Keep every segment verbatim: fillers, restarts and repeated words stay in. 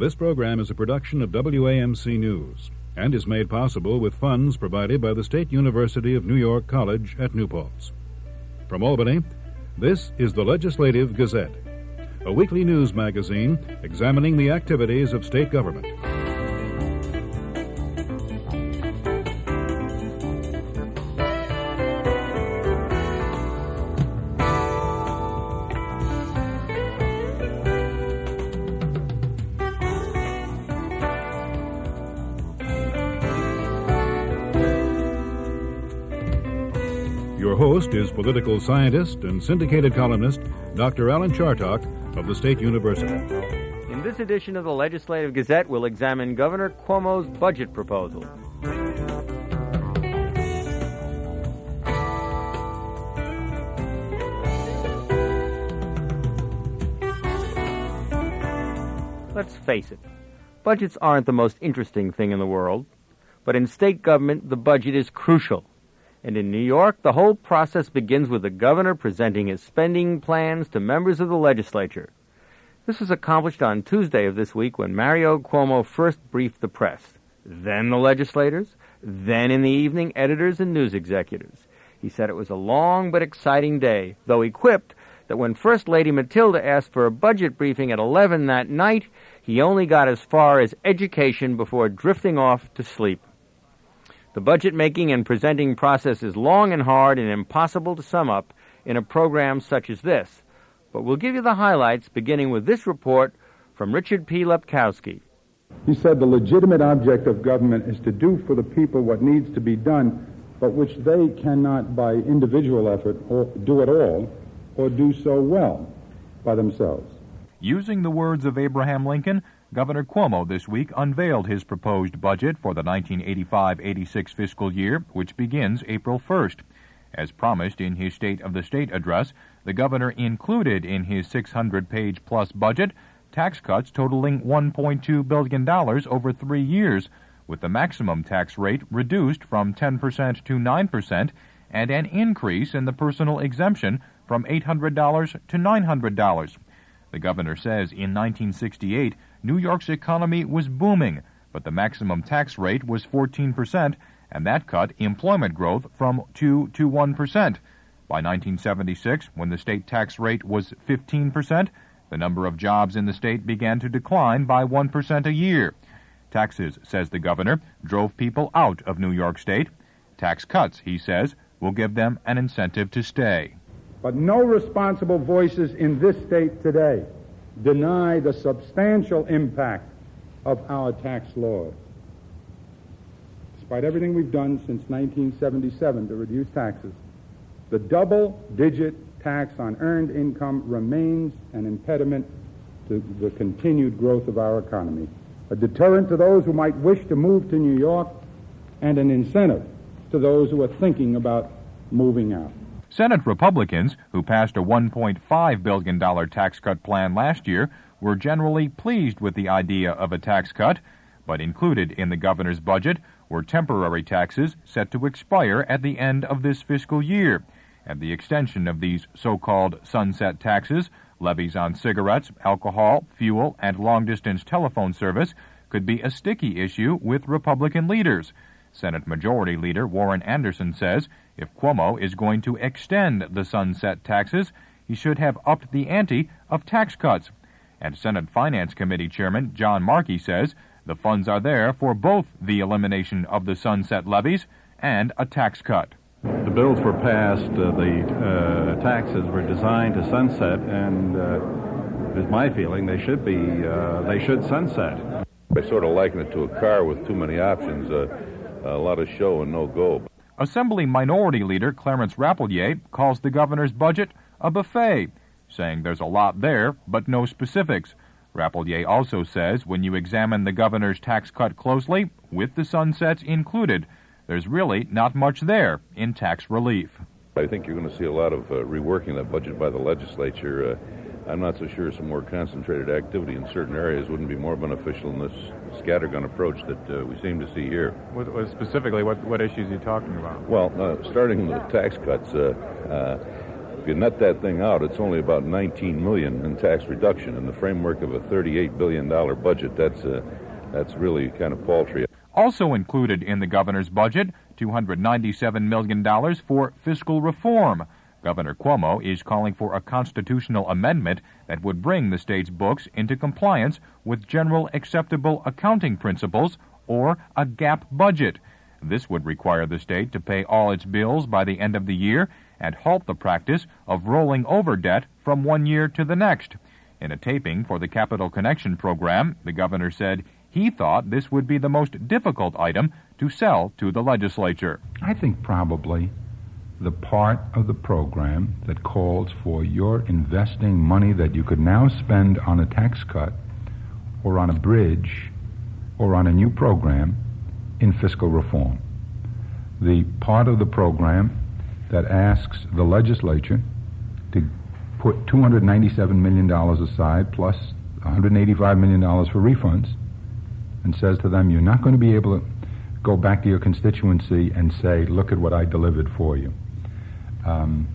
This program is a production of W A M C News and is made possible with funds provided by the State University of New York College at New Paltz. From Albany, this is the Legislative Gazette, a weekly news magazine examining the activities of state government. Your host is political scientist and syndicated columnist Doctor Alan Chartock of the State University. In this edition of the Legislative Gazette, we'll examine Governor Cuomo's budget proposal. Let's face it, budgets aren't the most interesting thing in the world, but in state government, the budget is crucial. And in New York, the whole process begins with the governor presenting his spending plans to members of the legislature. This was accomplished on Tuesday of this week when Mario Cuomo first briefed the press, then the legislators, then in the evening, editors and news executives. He said it was a long but exciting day, though he quipped that when First Lady Matilda asked for a budget briefing at eleven that night, he only got as far as education before drifting off to sleep. The budget-making and presenting process is long and hard and impossible to sum up in a program such as this. But we'll give you the highlights, beginning with this report from Richard P. Lepkowski. He said the legitimate object of government is to do for the people what needs to be done, but which they cannot by individual effort or do at all, or do so well by themselves. Using the words of Abraham Lincoln, Governor Cuomo this week unveiled his proposed budget for the nineteen eighty-five eighty-six fiscal year, which begins April first. As promised in his State of the State address, the governor included in his six hundred page plus budget tax cuts totaling one point two billion dollars over three years, with the maximum tax rate reduced from ten percent to nine percent and an increase in the personal exemption from eight hundred dollars to nine hundred dollars. The governor says in nineteen sixty-eight, New York's economy was booming, but the maximum tax rate was fourteen percent, and that cut employment growth from two to one percent. By nineteen seventy-six, when the state tax rate was fifteen percent, the number of jobs in the state began to decline by one percent a year. Taxes, says the governor, drove people out of New York State. Tax cuts, he says, will give them an incentive to stay. But no responsible voices in this state today deny the substantial impact of our tax laws. Despite everything we've done since nineteen seventy-seven to reduce taxes, the double-digit tax on earned income remains an impediment to the continued growth of our economy, a deterrent to those who might wish to move to New York, and an incentive to those who are thinking about moving out. Senate Republicans, who passed a one point five billion dollars tax cut plan last year, were generally pleased with the idea of a tax cut, but included in the governor's budget were temporary taxes set to expire at the end of this fiscal year, and the extension of these so-called sunset taxes, levies on cigarettes, alcohol, fuel, and long-distance telephone service, could be a sticky issue with Republican leaders. Senate Majority Leader Warren Anderson says if Cuomo is going to extend the sunset taxes, he should have upped the ante of tax cuts. And Senate Finance Committee Chairman John Markey says the funds are there for both the elimination of the sunset levies and a tax cut. The bills were passed, uh, the uh, taxes were designed to sunset, and uh, it's my feeling they should be, uh, they should sunset. I sort of liken it to a car with too many options, uh, a lot of show and no go. Assembly Minority Leader Clarence Rapelier calls the governor's budget a buffet, saying there's a lot there, but no specifics. Rapelier also says when you examine the governor's tax cut closely, with the sunsets included, there's really not much there in tax relief. I think you're going to see a lot of uh, reworking that budget by the legislature. Uh, I'm not so sure some more concentrated activity in certain areas wouldn't be more beneficial in this scattergun approach that uh, we seem to see here. What, what specifically, what, what issues are you talking about? Well, uh, starting with tax cuts, uh, uh, If you net that thing out, it's only about nineteen million dollars in tax reduction. In the framework of a thirty-eight billion dollars budget, that's, uh, that's really kind of paltry. Also included in the governor's budget, two hundred ninety-seven million dollars for fiscal reform. Governor Cuomo is calling for a constitutional amendment that would bring the state's books into compliance with general acceptable accounting principles, or a gap budget. This would require the state to pay all its bills by the end of the year and halt the practice of rolling over debt from one year to the next. In a taping for the Capital Connection program, the governor said he thought this would be the most difficult item to sell to the legislature. I think probably the part of the program that calls for your investing money that you could now spend on a tax cut or on a bridge or on a new program in fiscal reform. The part of the program that asks the legislature to put two hundred ninety-seven million dollars aside plus one hundred eighty-five million dollars for refunds, and says to them, you're not going to be able to go back to your constituency and say, look at what I delivered for you. Um,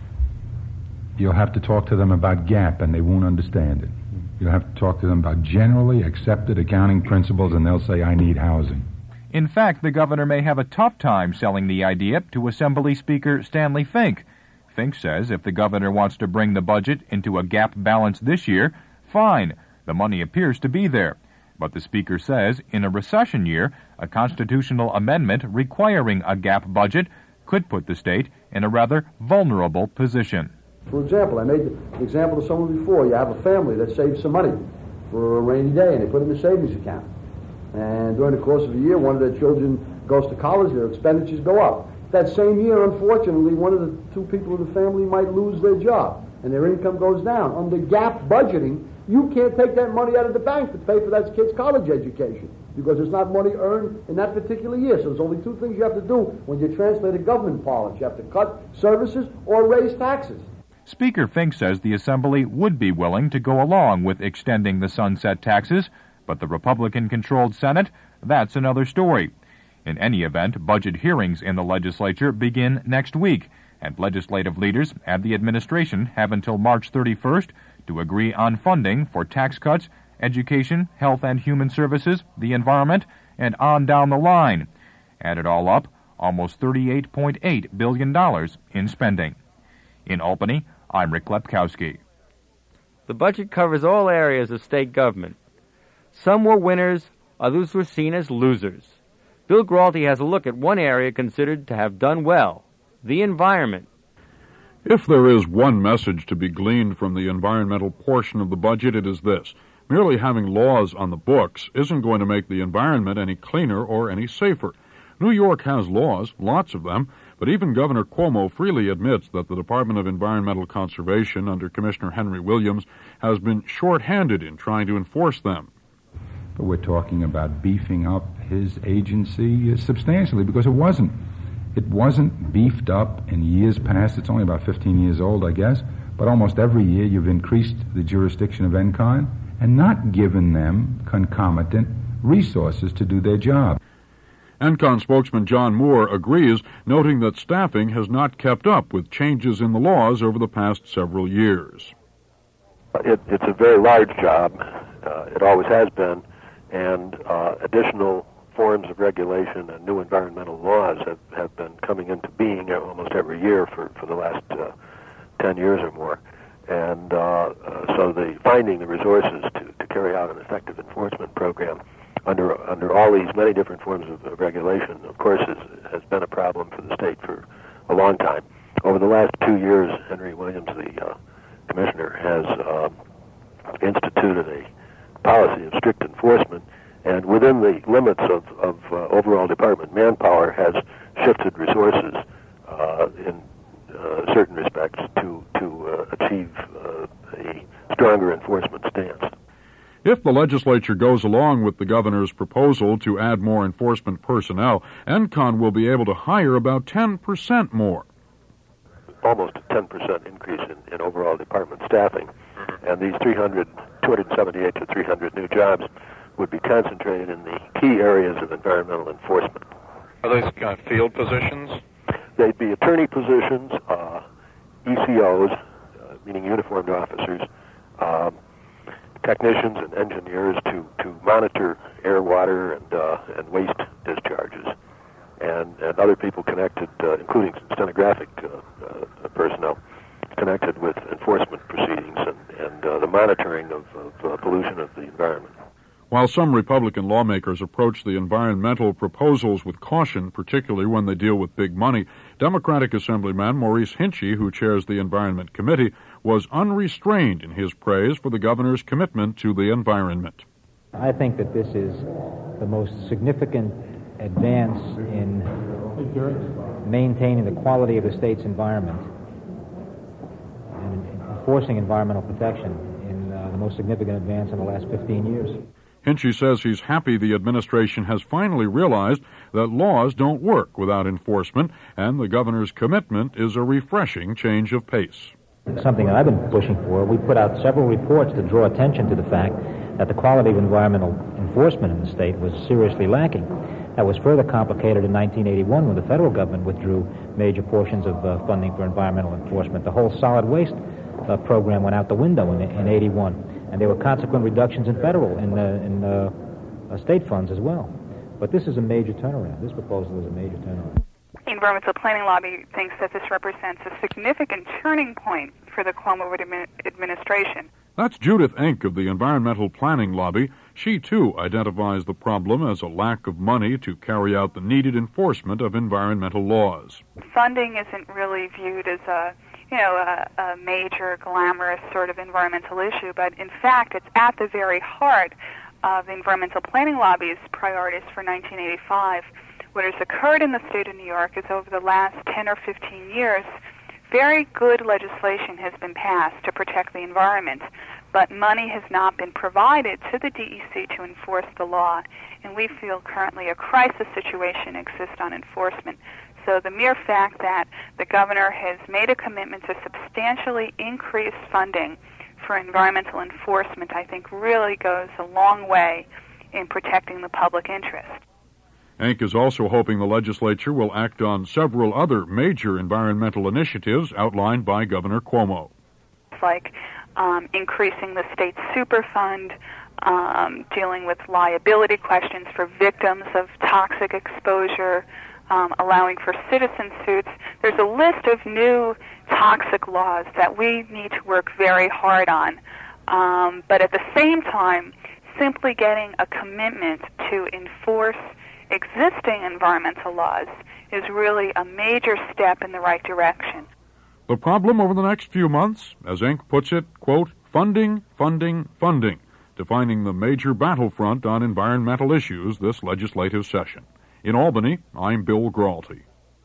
you'll have to talk to them about gap, and they won't understand it. You'll have to talk to them about generally accepted accounting principles, and they'll say, I need housing. In fact, the governor may have a tough time selling the idea to Assembly Speaker Stanley Fink. Fink says if the governor wants to bring the budget into a gap balance this year, fine. The money appears to be there. But the Speaker says in a recession year, a constitutional amendment requiring a gap budget could put the state in a rather vulnerable position. For example, I made the example to someone before. You have a family that saves some money for a rainy day, and they put it in a savings account. And during the course of a year, one of their children goes to college, their expenditures go up. That same year, unfortunately, one of the two people in the family might lose their job, and their income goes down. Under gap budgeting, you can't take that money out of the bank to pay for that kid's college education because it's not money earned in that particular year. So there's only two things you have to do when you translate a government policy. You have to cut services or raise taxes. Speaker Fink says the Assembly would be willing to go along with extending the sunset taxes, but the Republican-controlled Senate, that's another story. In any event, budget hearings in the legislature begin next week, and legislative leaders and the administration have until March thirty-first to agree on funding for tax cuts, education, health and human services, the environment, and on down the line. Add it all up, almost thirty-eight point eight billion dollars in spending. In Albany, I'm Rick Lepkowski. The budget covers all areas of state government. Some were winners, others were seen as losers. Bill Gralty has a look at one area considered to have done well, the environment. If there is one message to be gleaned from the environmental portion of the budget, it is this. Merely having laws on the books isn't going to make the environment any cleaner or any safer. New York has laws, lots of them, but even Governor Cuomo freely admits that the Department of Environmental Conservation under Commissioner Henry Williams has been short-handed in trying to enforce them. But we're talking about beefing up his agency substantially because it wasn't. It wasn't beefed up in years past. It's only about fifteen years old, I guess. But almost every year you've increased the jurisdiction of N C O N and not given them concomitant resources to do their job. N C O N spokesman John Moore agrees, noting that staffing has not kept up with changes in the laws over the past several years. It, it's a very large job. Uh, it always has been. And uh, additional forms of regulation and new environmental laws have, have been coming into being almost every year for, for the last uh, ten years or more. And uh, uh, so the finding the resources to, to carry out an effective enforcement program under under all these many different forms of, of regulation, of course, is, has been a problem for the state for a long time. Over the last two years, Henry Williams, the uh, commissioner, has uh, instituted a policy of strict enforcement, and within the limits of, of uh, overall department manpower has shifted resources uh, in uh, certain respects to, to uh, achieve uh, a stronger enforcement stance. If the legislature goes along with the governor's proposal to add more enforcement personnel, N C O N will be able to hire about ten percent more. Almost a ten percent increase in, in overall department staffing. And these three hundred, two hundred seventy-eight to three hundred new jobs would be concentrated in the key areas of environmental enforcement. Are those uh, field positions? They'd be attorney positions, uh, E C Os, uh, meaning uniformed officers, uh, technicians and engineers to, to monitor air, water, and, uh, and waste discharges, and, and other people connected, uh, including stenographic uh, uh, personnel, connected with enforcement proceedings and, and uh, the monitoring of, of uh, pollution of the environment. While some Republican lawmakers approach the environmental proposals with caution, particularly when they deal with big money, Democratic Assemblyman Maurice Hinchey, who chairs the Environment Committee, was unrestrained in his praise for the governor's commitment to the environment. I think that this is the most significant advance in maintaining the quality of the state's environment and enforcing environmental protection in uh, the most significant advance in the last fifteen years. Hinchey says he's happy the administration has finally realized that laws don't work without enforcement, and the governor's commitment is a refreshing change of pace. It's something that I've been pushing for. We put out several reports to draw attention to the fact that the quality of environmental enforcement in the state was seriously lacking. That was further complicated in nineteen eighty-one when the federal government withdrew major portions of uh, funding for environmental enforcement. The whole solid waste uh, program went out the window in, in eighty-one. And there were consequent reductions in federal and in, uh, in, uh, uh, state funds as well. But this is a major turnaround. This proposal is a major turnaround. The Environmental Planning Lobby thinks that this represents a significant turning point for the Cuomo admi- administration. That's Judith Enck of the Environmental Planning Lobby. She, too, identifies the problem as a lack of money to carry out the needed enforcement of environmental laws. Funding isn't really viewed as a you know, a, a major, glamorous sort of environmental issue, but in fact, it's at the very heart of the Environmental Planning Lobby's priorities for nineteen eighty-five. What has occurred in the state of New York is over the last ten or fifteen years, very good legislation has been passed to protect the environment, but money has not been provided to the D E C to enforce the law, and we feel currently a crisis situation exists on enforcement. So the mere fact that the governor has made a commitment to substantially increase funding for environmental enforcement, I think really goes a long way in protecting the public interest. Enck is also hoping the legislature will act on several other major environmental initiatives outlined by Governor Cuomo. Like um, increasing the state Superfund, um, dealing with liability questions for victims of toxic exposure, Um, allowing for citizen suits. There's a list of new toxic laws that we need to work very hard on. Um, but at the same time, simply getting a commitment to enforce existing environmental laws is really a major step in the right direction. The problem over the next few months, as Enck puts it, quote, funding, funding, funding, defining the major battlefront on environmental issues this legislative session. In Albany, I'm Bill Gralty.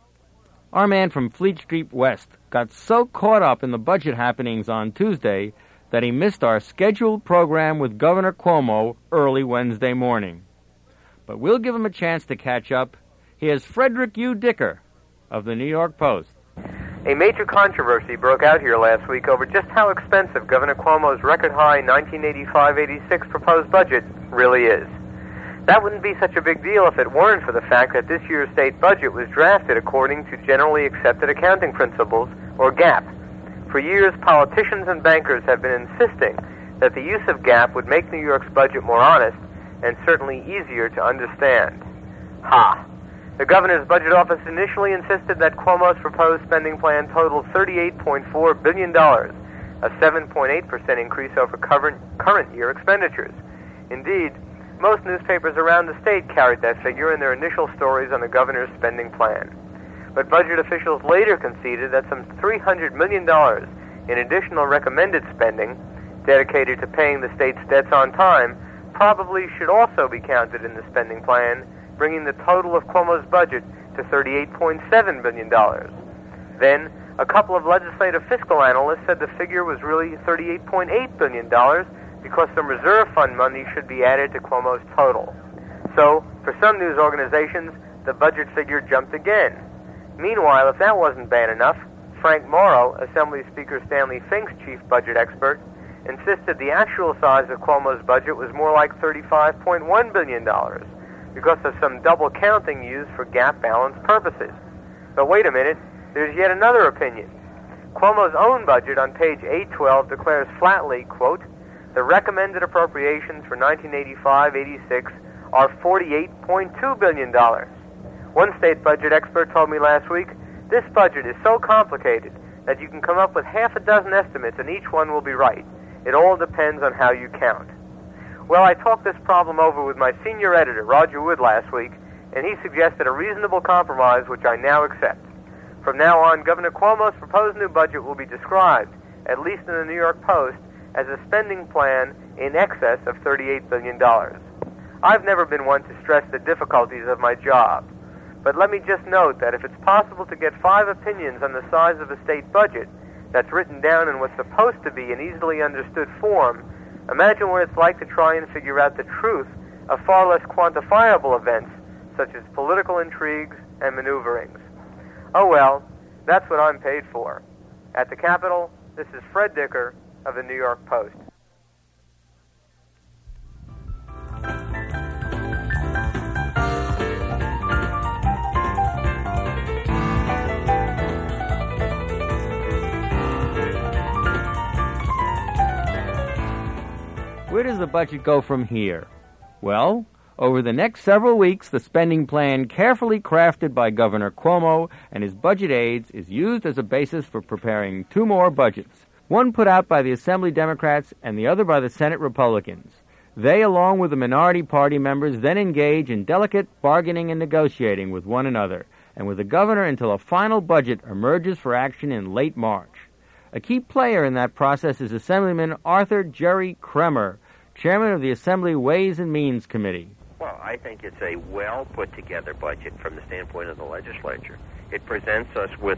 Our man from Fleet Street West got so caught up in the budget happenings on Tuesday that he missed our scheduled program with Governor Cuomo early Wednesday morning. But we'll give him a chance to catch up. Here's Frederick U. Dicker of the New York Post. A major controversy broke out here last week over just how expensive Governor Cuomo's record-high nineteen eighty-five eighty-six proposed budget really is. That wouldn't be such a big deal if it weren't for the fact that this year's state budget was drafted according to Generally Accepted Accounting Principles, or GAAP. For years, politicians and bankers have been insisting that the use of GAAP would make New York's budget more honest and certainly easier to understand. Ha! The governor's budget office initially insisted that Cuomo's proposed spending plan totaled thirty-eight point four billion dollars, a seven point eight percent increase over current, current year expenditures. Indeed, most newspapers around the state carried that figure in their initial stories on the governor's spending plan. But budget officials later conceded that some three hundred million dollars in additional recommended spending dedicated to paying the state's debts on time probably should also be counted in the spending plan, bringing the total of Cuomo's budget to thirty-eight point seven billion dollars. Then, a couple of legislative fiscal analysts said the figure was really thirty-eight point eight billion dollars because some reserve fund money should be added to Cuomo's total. So, for some news organizations, the budget figure jumped again. Meanwhile, if that wasn't bad enough, Frank Morrow, Assembly Speaker Stanley Fink's chief budget expert, insisted the actual size of Cuomo's budget was more like thirty-five point one billion dollars because of some double counting used for GAAP balance purposes. But wait a minute, there's yet another opinion. Cuomo's own budget on page eight twelve declares flatly, quote, the recommended appropriations for nineteen eighty-five eighty-six are forty-eight point two billion dollars. One state budget expert told me last week, this budget is so complicated that you can come up with half a dozen estimates and each one will be right. It all depends on how you count. Well, I talked this problem over with my senior editor, Roger Wood, last week, and he suggested a reasonable compromise, which I now accept. From now on, Governor Cuomo's proposed new budget will be described, at least in the New York Post, as a spending plan in excess of thirty-eight billion dollars. I've never been one to stress the difficulties of my job, but let me just note that if it's possible to get five opinions on the size of a state budget that's written down in what's supposed to be an easily understood form, imagine what it's like to try and figure out the truth of far less quantifiable events, such as political intrigues and maneuverings. Oh well, that's what I'm paid for. At the Capitol, this is Fred Dicker of the New York Post. Where does the budget go from here? Well, over the next several weeks, the spending plan carefully crafted by Governor Cuomo and his budget aides is used as a basis for preparing two more budgets, one put out by the Assembly Democrats and the other by the Senate Republicans. They, along with the minority party members, then engage in delicate bargaining and negotiating with one another, and with the governor until a final budget emerges for action in late March. A key player in that process is Assemblyman Arthur Jerry Kremer, chairman of the Assembly Ways and Means Committee. Well, I think it's a well put together budget from the standpoint of the legislature. It presents us with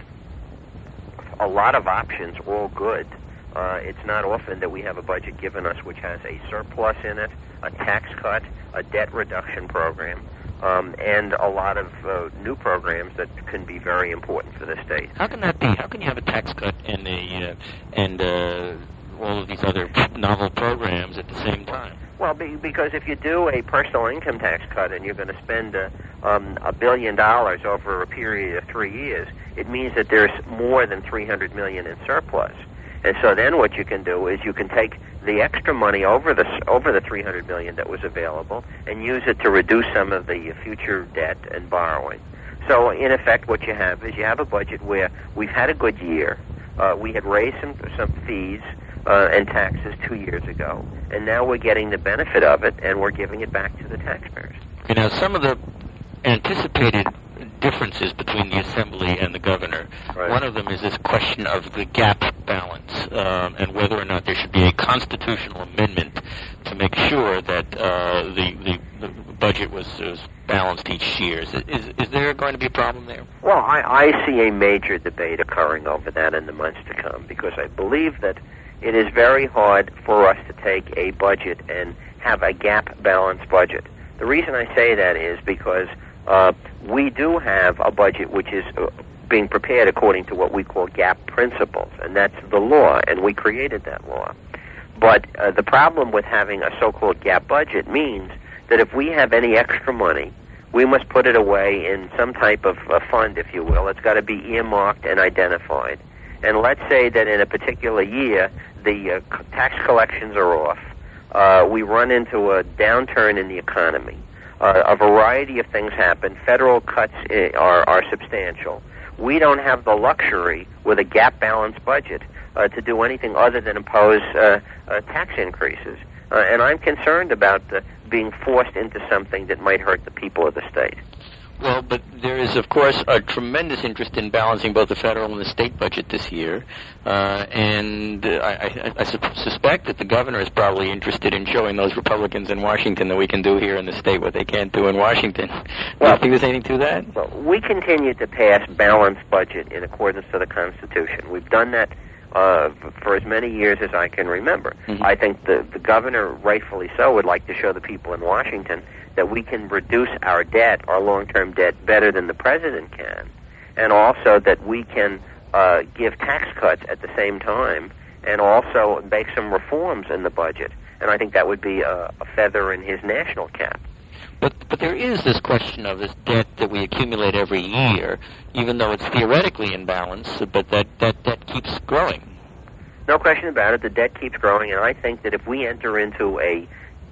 a lot of options, all good. Uh, it's not often that we have a budget given us which has a surplus in it, a tax cut, a debt reduction program, um, and a lot of uh, new programs that can be very important for the state. How can that be? How can you have a tax cut and a uh, and uh, all of these other novel programs at the same time? Well, be, because if you do a personal income tax cut and you're going to spend a, um, a billion dollars over a period of three years, it means that there's more than three hundred million dollars in surplus. And so then what you can do is you can take the extra money over the over the three hundred million dollars that was available and use it to reduce some of the future debt and borrowing. So in effect, what you have is you have a budget where we've had a good year. Uh, we had raised some some fees uh, and taxes two years ago, and now we're getting the benefit of it, and we're giving it back to the taxpayers. You know, some of the anticipated differences between the Assembly and the governor. Right. One of them is this question of the gap balance um, and whether or not there should be a constitutional amendment to make sure that uh, the, the, the budget was, was balanced each year. Is, is, is there going to be a problem there? Well, I, I see a major debate occurring over that in the months to come because I believe that it is very hard for us to take a budget and have a gap-balanced budget. The reason I say that is because uh, we do have a budget which is uh, being prepared according to what we call gap principles, and that's the law, and we created that law. But uh, the problem with having a so-called gap budget means that if we have any extra money, we must put it away in some type of uh, fund, if you will. It's got to be earmarked and identified. And let's say that in a particular year, the uh, c- tax collections are off. Uh, we run into a downturn in the economy. Uh, a variety of things happen. Federal cuts I- are, are substantial. We don't have the luxury with a gap-balanced budget uh, to do anything other than impose uh, uh, tax increases. Uh, and I'm concerned about uh, being forced into something that might hurt the people of the state. Well, but there is, of course, a tremendous interest in balancing both the federal and the state budget this year, uh, and uh, I, I, I su- suspect that the governor is probably interested in showing those Republicans in Washington that we can do here in the state what they can't do in Washington. Do you think there's anything to that? Well, we continue to pass balanced budget in accordance to the Constitution. We've done that uh, for as many years as I can remember. Mm-hmm. I think the, the governor, rightfully so, would like to show the people in Washington that we can reduce our debt, our long-term debt, better than the president can, and also that we can uh, give tax cuts at the same time and also make some reforms in the budget. And I think that would be a, a feather in his national cap. But but there is this question of this debt that we accumulate every year, even though it's theoretically in balance, but that, that debt keeps growing. No question about it. The debt keeps growing, and I think that if we enter into a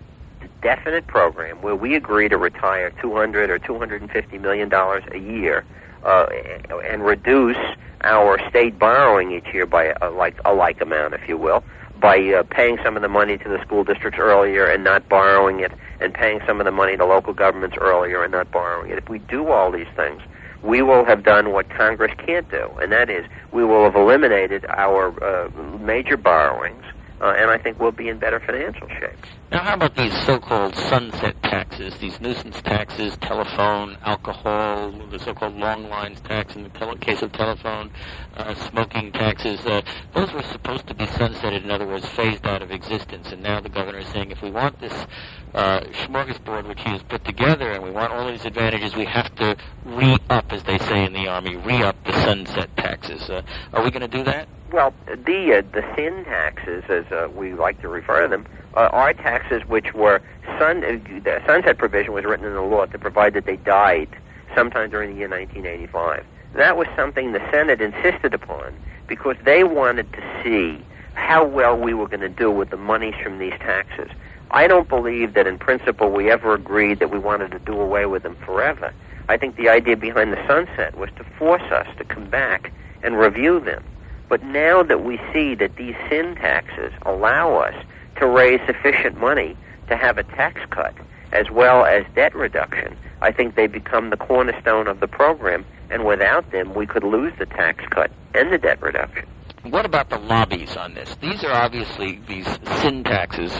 definite program where we agree to retire two hundred or two hundred fifty million dollars a year uh, and reduce our state borrowing each year by a like a like amount, if you will, by uh, paying some of the money to the school districts earlier and not borrowing it, and paying some of the money to local governments earlier and not borrowing it. If we do all these things, we will have done what Congress can't do, and that is we will have eliminated our uh, major borrowings, uh, and I think we'll be in better financial shape. Now, how about these so-called sunset taxes, these nuisance taxes, telephone, alcohol, the so-called long lines tax in the tele- case of telephone, uh, smoking taxes? Uh, those were supposed to be sunsetted, in other words, phased out of existence, and now the governor is saying if we want this uh, smorgasbord which he has put together and we want all these advantages, we have to re-up, as they say in the Army, re-up the sunset taxes. Uh, are we going to do that? Well, the uh, the sin taxes, as uh, we like to refer to them, uh, are taxes which were sun. Uh, the sunset provision was written in the law to provide that they died sometime during the year nineteen eighty-five. That was something the Senate insisted upon because they wanted to see how well we were going to do with the monies from these taxes. I don't believe that in principle we ever agreed that we wanted to do away with them forever. I think the idea behind the sunset was to force us to come back and review them. But now that we see that these sin taxes allow us to raise sufficient money to have a tax cut as well as debt reduction, I think they become the cornerstone of the program, and without them we could lose the tax cut and the debt reduction. What about the lobbies on this? These are obviously, these sin taxes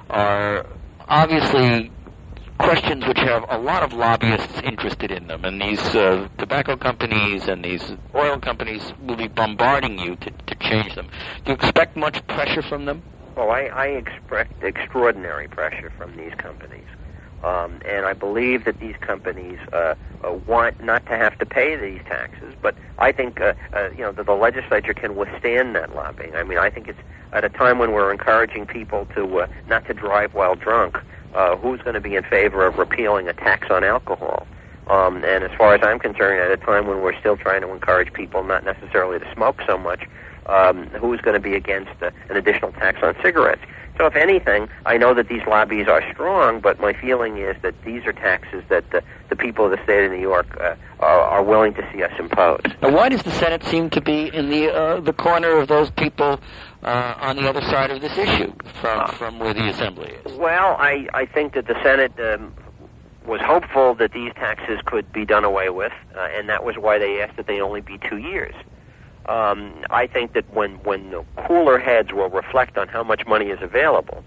are obviously questions which have a lot of lobbyists interested in them, and these uh, tobacco companies and these oil companies will be bombarding you to, to change them. Do you expect much pressure from them? Well, I, I expect extraordinary pressure from these companies. Um, and I believe that these companies uh, uh, want not to have to pay these taxes, but I think uh, uh, you know that the legislature can withstand that lobbying. I mean, I think it's at a time when we're encouraging people to uh, not to drive while drunk. Uh, who's going to be in favor of repealing a tax on alcohol? Um, and as far as I'm concerned, at a time when we're still trying to encourage people not necessarily to smoke so much, um, who's going to be against uh, an additional tax on cigarettes? So if anything, I know that these lobbies are strong, but my feeling is that these are taxes that uh, the people of the state of New York uh, are, are willing to see us impose. Now, why does the Senate seem to be in the uh, the corner of those people uh, on the other side of this issue from, uh, from where the Assembly is? Well, I, I think that the Senate um, was hopeful that these taxes could be done away with, uh, and that was why they asked that they only be two years. Um, I think that when, when the cooler heads will reflect on how much money is available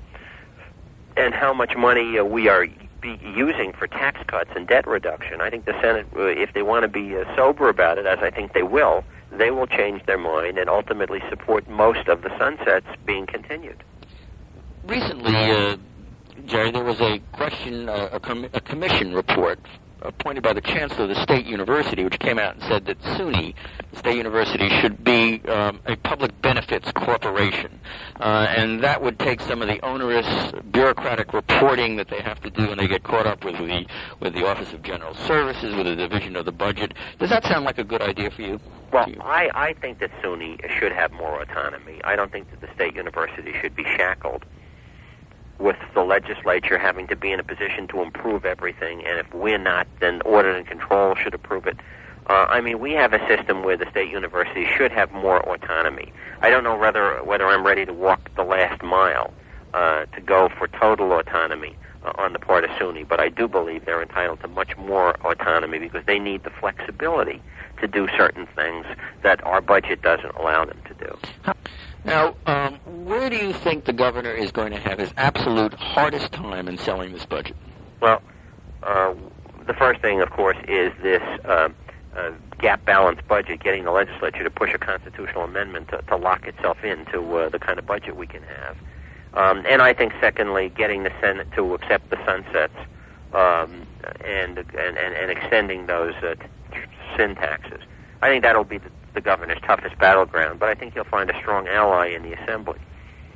and how much money uh, we are be using for tax cuts and debt reduction, I think the Senate, uh, if they want to be uh, sober about it, as I think they will, they will change their mind and ultimately support most of the sunsets being continued. Recently, uh, Jerry, there was a question, uh, a, com- a commission report appointed by the Chancellor of the State University, which came out and said that SUNY, the State University, should be um, a public benefits corporation. Uh, and that would take some of the onerous bureaucratic reporting that they have to do when they get caught up with the with the Office of General Services, with the division of the budget. Does that sound like a good idea for you? Well, I, I think that SUNY should have more autonomy. I don't think that the State University should be shackled with the legislature having to be in a position to improve everything, and if we're not, then audit and control should approve it. Uh, I mean, we have a system where the state university should have more autonomy. I don't know whether whether I'm ready to walk the last mile uh, to go for total autonomy uh, on the part of SUNY, but I do believe they're entitled to much more autonomy because they need the flexibility to do certain things that our budget doesn't allow them to do. Now, um, where do you think the governor is going to have his absolute hardest time in selling this budget? Well, uh, the first thing, of course, is this uh, uh, gap-balanced budget, getting the legislature to push a constitutional amendment to, to lock itself into uh, the kind of budget we can have. Um, and I think, secondly, getting the Senate to accept the sunsets um, and, and, and, and extending those uh, t- sin taxes. I think that'll be the the governor's toughest battleground, but I think he'll find a strong ally in the Assembly.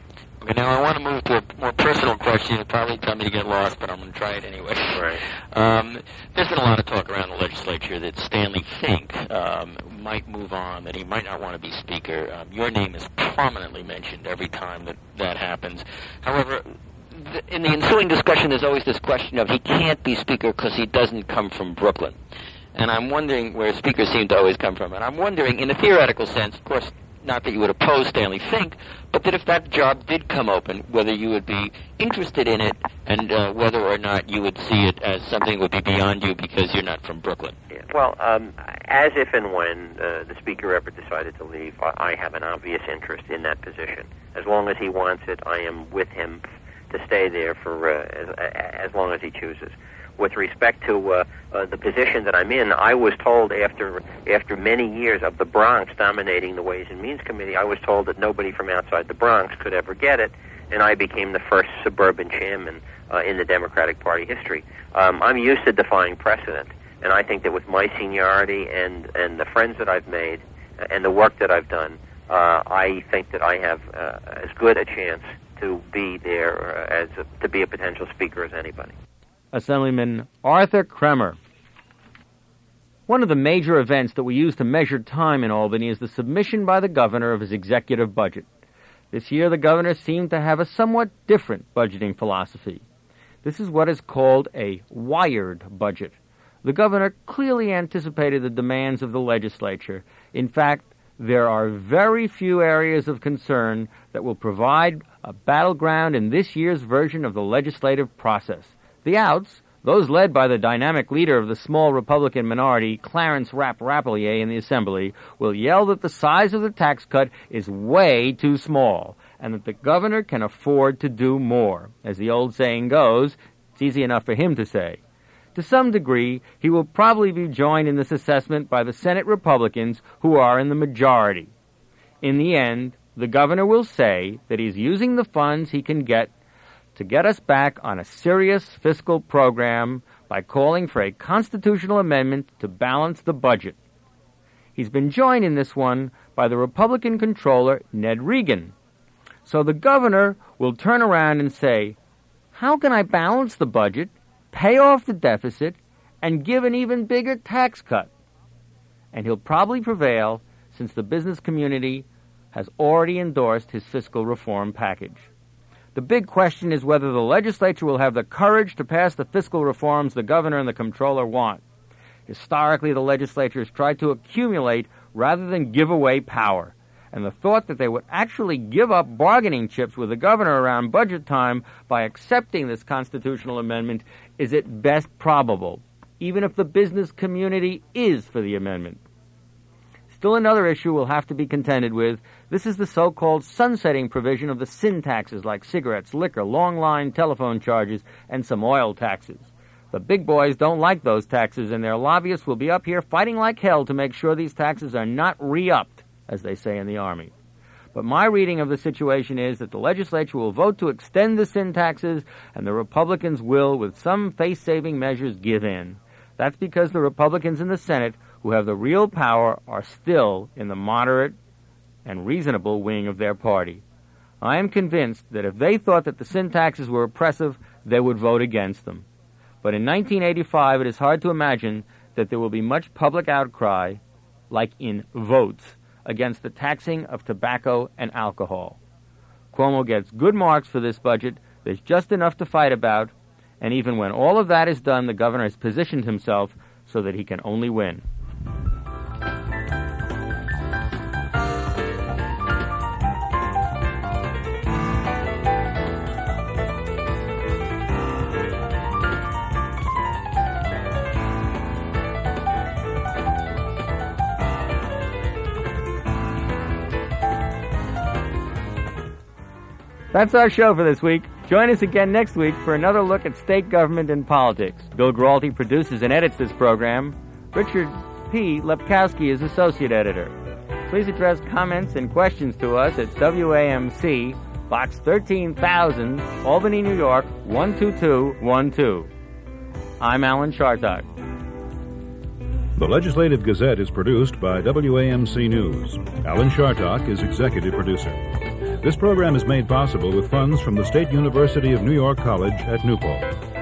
Okay, now I want to move to a more personal question. It'll probably tell me to get lost, but I'm going to try it anyway. Right. Um, there's been a lot of talk around the legislature that Stanley Fink um, might move on, that he might not want to be Speaker. Um, your name is prominently mentioned every time that that happens. However, th- in the ensuing discussion, there's always this question of he can't be Speaker because he doesn't come from Brooklyn. And I'm wondering where speakers seem to always come from. And I'm wondering, in a theoretical sense, of course, not that you would oppose Stanley Fink, but that if that job did come open, whether you would be interested in it and uh, whether or not you would see it as something that would be beyond you because you're not from Brooklyn. Yeah. Well, um, as if and when uh, the Speaker ever decided to leave, I, I have an obvious interest in that position. As long as he wants it, I am with him to stay there for uh, as, as long as he chooses. With respect to uh, uh, the position that I'm in, I was told after after many years of the Bronx dominating the Ways and Means Committee, I was told that nobody from outside the Bronx could ever get it, and I became the first suburban chairman uh, in the Democratic Party history. Um, I'm used to defying precedent, and I think that with my seniority and, and the friends that I've made and the work that I've done, uh, I think that I have uh, as good a chance to be there uh, as a, to be a potential Speaker as anybody. Assemblyman Arthur Kremer. One of the major events that we use to measure time in Albany is the submission by the governor of his executive budget. This year, the governor seemed to have a somewhat different budgeting philosophy. This is what is called a wired budget. The governor clearly anticipated the demands of the legislature. In fact, there are very few areas of concern that will provide a battleground in this year's version of the legislative process. The outs, those led by the dynamic leader of the small Republican minority, Clarence Rapp Rapelier in the Assembly, will yell that the size of the tax cut is way too small and that the governor can afford to do more. As the old saying goes, it's easy enough for him to say. To some degree, he will probably be joined in this assessment by the Senate Republicans, who are in the majority. In the end, the governor will say that he's using the funds he can get to get us back on a serious fiscal program by calling for a constitutional amendment to balance the budget. He's been joined in this one by the Republican controller, Ned Regan. So the governor will turn around and say, how can I balance the budget, pay off the deficit, and give an even bigger tax cut? And he'll probably prevail since the business community has already endorsed his fiscal reform package. The big question is whether the legislature will have the courage to pass the fiscal reforms the governor and the comptroller want. Historically, the legislature has tried to accumulate rather than give away power, and the thought that they would actually give up bargaining chips with the governor around budget time by accepting this constitutional amendment is at best probable, even if the business community is for the amendment. Still another issue we'll have to be contended with. This is the so-called sunsetting provision of the sin taxes like cigarettes, liquor, long-line telephone charges, and some oil taxes. The big boys don't like those taxes, and their lobbyists will be up here fighting like hell to make sure these taxes are not re-upped, as they say in the Army. But my reading of the situation is that the legislature will vote to extend the sin taxes, and the Republicans will, with some face-saving measures, give in. That's because the Republicans in the Senate, who have the real power, are still in the moderate and reasonable wing of their party. I am convinced that if they thought that the sin taxes were oppressive, they would vote against them. But in nineteen eighty-five, it is hard to imagine that there will be much public outcry, like in votes, against the taxing of tobacco and alcohol. Cuomo gets good marks for this budget. There's just enough to fight about, and even when all of that is done, the governor has positioned himself so that he can only win. That's our show for this week. Join us again next week for another look at state government and politics. Bill Gralty produces and edits this program. Richard P. Lepkowski is associate editor. Please address comments and questions to us at W A M C, Box thirteen thousand, Albany, New York, one two two one two. I'm Alan Chartock. The Legislative Gazette is produced by W A M C News. Alan Chartock is executive producer. This program is made possible with funds from the State University of New York College at Newport.